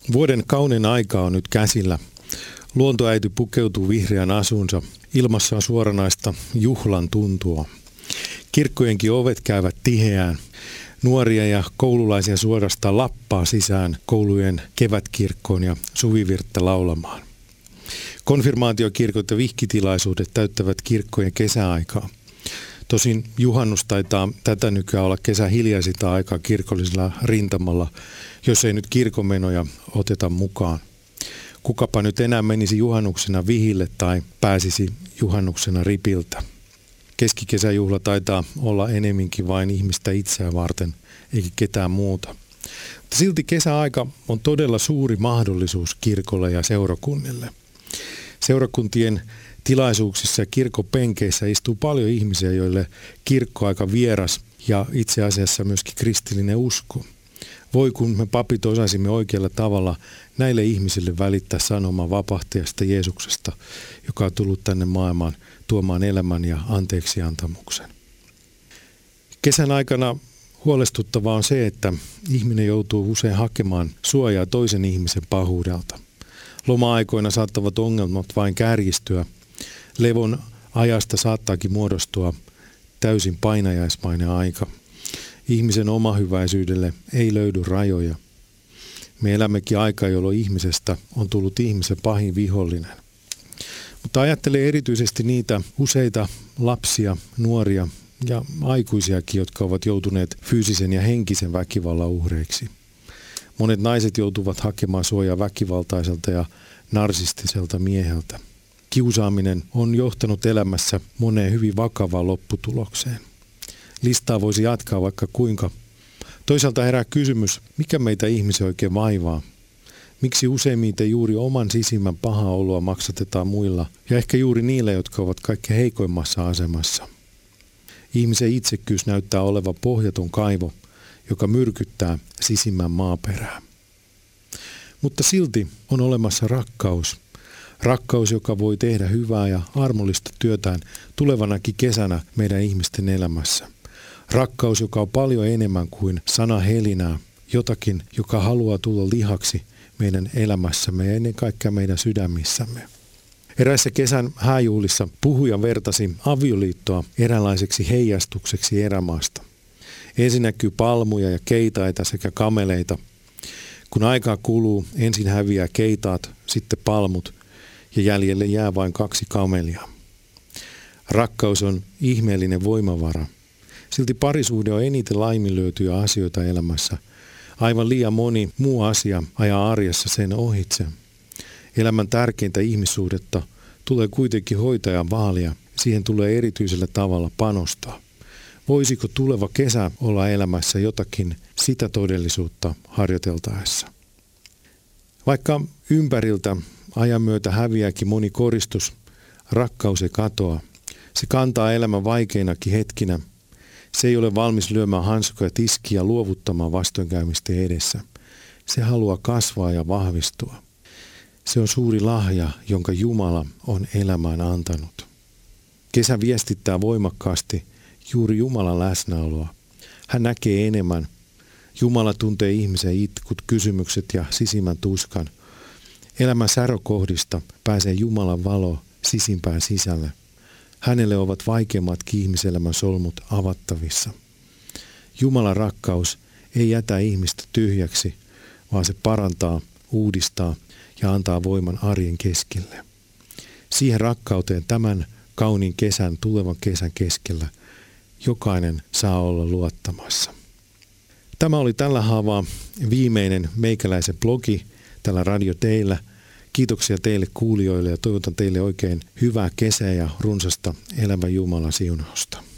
Vuoden kaunein aika on nyt käsillä. Luontoäiti pukeutuu vihreän asuunsa. Ilmassa on suoranaista juhlan tuntua. Kirkkojenkin ovet käyvät tiheään. Nuoria ja koululaisia suorastaan lappaa sisään koulujen kevätkirkkoon ja suvivirttä laulamaan. Konfirmaatiokirkot ja vihkitilaisuudet täyttävät kirkkojen kesäaikaa. Tosin juhannus taitaa tätä nykyään olla kesän hiljaisinta aikaa kirkollisella rintamalla, jos ei nyt kirkonmenoja oteta mukaan. Kukapa nyt enää menisi juhannuksena vihille tai pääsisi juhannuksena ripiltä. Keskikesäjuhla taitaa olla enemminkin vain ihmistä itseään varten, eikä ketään muuta. Mutta silti kesäaika on todella suuri mahdollisuus kirkolle ja seurakunnille. Seurakuntien tilaisuuksissa ja kirkkopenkeissä istuu paljon ihmisiä, joille kirkko aika vieras ja itse asiassa myöskin kristillinen usko. Voi kun me papit osaisimme oikealla tavalla näille ihmisille välittää sanomaa vapahtajasta Jeesuksesta, joka on tullut tänne maailmaan tuomaan elämän ja anteeksiantamuksen. Kesän aikana huolestuttavaa on se, että ihminen joutuu usein hakemaan suojaa toisen ihmisen pahuudelta. Loma-aikoina saattavat ongelmat vain kärjistyä. Levon ajasta saattaakin muodostua täysin painajaismainen aika. Ihmisen omahyväisyydelle ei löydy rajoja. Me elämmekin aikaa, jolloin ihmisestä on tullut ihmisen pahin vihollinen. Mutta ajattelen erityisesti niitä useita lapsia, nuoria ja aikuisiakin, jotka ovat joutuneet fyysisen ja henkisen väkivallan uhreiksi. Monet naiset joutuvat hakemaan suojaa väkivaltaiselta ja narsistiselta mieheltä. Kiusaaminen on johtanut elämässä moneen hyvin vakavaan lopputulokseen. Listaa voisi jatkaa vaikka kuinka. Toisaalta herää kysymys, mikä meitä ihmisiä oikein vaivaa? Miksi useimmiten juuri oman sisimmän pahaa oloa maksatetaan muilla ja ehkä juuri niille, jotka ovat kaikkein heikoimmassa asemassa? Ihmisen itsekkyys näyttää olevan pohjaton kaivo, joka myrkyttää sisimmän maaperää. Mutta silti on olemassa rakkaus. Rakkaus, joka voi tehdä hyvää ja armollista työtään tulevanakin kesänä meidän ihmisten elämässä. Rakkaus, joka on paljon enemmän kuin sana helinää, jotakin, joka haluaa tulla lihaksi meidän elämässämme ja ennen kaikkea meidän sydämissämme. Eräissä kesän hääjuhlissa puhuja vertasi avioliittoa eräänlaiseksi heijastukseksi erämaasta. Ensin näkyy palmuja ja keitaita sekä kameleita. Kun aikaa kuluu, ensin häviää keitaat, sitten palmut ja jäljelle jää vain 2 kamelia. Rakkaus on ihmeellinen voimavara. Silti parisuhde on eniten laiminlyötyjä asioita elämässä. Aivan liian moni muu asia ajaa arjessa sen ohitse. Elämän tärkeintä ihmissuhdetta tulee kuitenkin hoitaa ja vaalia. Siihen tulee erityisellä tavalla panostaa. Voisiko tuleva kesä olla elämässä jotakin sitä todellisuutta harjoiteltaessa? Vaikka ympäriltä ajan myötä häviääkin moni koristus, rakkaus ei katoa. Se kantaa elämän vaikeinakin hetkinä. Se ei ole valmis lyömään hanskoja tiskiä ja luovuttamaan vastoinkäymisten edessä. Se haluaa kasvaa ja vahvistua. Se on suuri lahja, jonka Jumala on elämään antanut. Kesä viestittää voimakkaasti juuri Jumalan läsnäoloa. Hän näkee enemmän. Jumala tuntee ihmisen itkut, kysymykset ja sisimmän tuskan. Elämän särokohdista pääsee Jumalan valo sisimpään sisälle. Hänelle ovat vaikeimmatkin ihmiselämän solmut avattavissa. Jumalan rakkaus ei jätä ihmistä tyhjäksi, vaan se parantaa, uudistaa ja antaa voiman arjen keskelle. Siihen rakkauteen tämän kauniin kesän, tulevan kesän keskellä jokainen saa olla luottamassa. Tämä oli tällä haavaa viimeinen meikäläisen blogi tällä Radio Teillä. Kiitoksia teille kuulijoille ja toivotan teille oikein hyvää kesää ja runsasta elämän Jumalan siunausta.